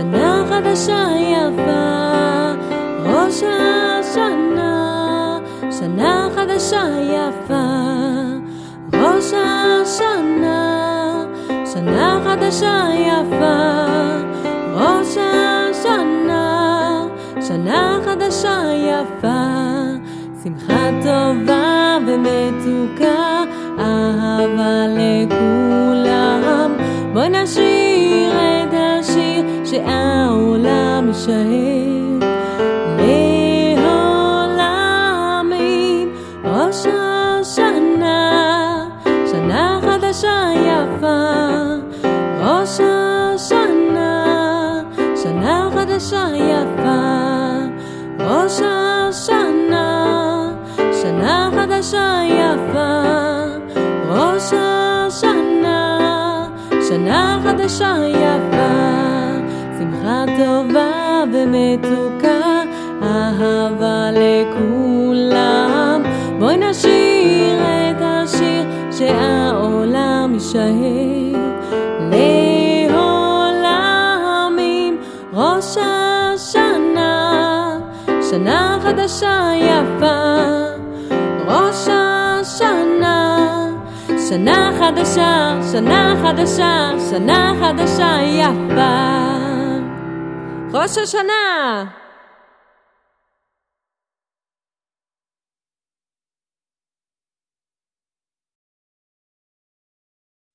שנה חדשה יפה, ראש השנה, שנה חדשה יפה, ראש השנה, שנה חדשה יפה, ראש השנה, שנה חדשה יפה, שמחה טובה ומתוקה, אהבה לכולם. בואי נשיר את השיר שהעולם יישאר לעולמים. ראש השנה, שנה חדשה יפה, ראש השנה, שנה חדשה יפה, ראש השנה, שנה חדשה יפה, ראש השנה, שנה חדשה יפה, שמחה טובה ומתוקה, אהבה לכולם. בואי נשיר את השיר שהעולם יישאר לעולמים. ראש השנה, שנה חדשה יפה, ראש השנה, שנה חדשה, שנה חדשה, שנה חדשה יפה. ראש השנה.